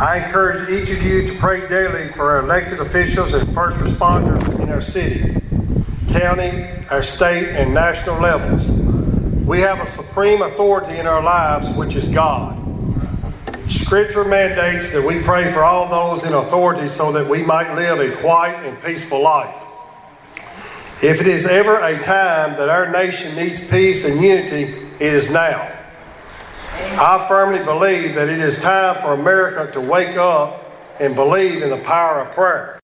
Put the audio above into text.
I encourage each of you to pray daily for our elected officials and first responders in our city, county, our state, and national levels. We have a supreme authority in our lives, which is God. Scripture mandates that we pray for all those in authority so that we might live a quiet and peaceful life. If it is ever a time that our nation needs peace and unity, it is now. I firmly believe that it is time for America to wake up and believe in the power of prayer.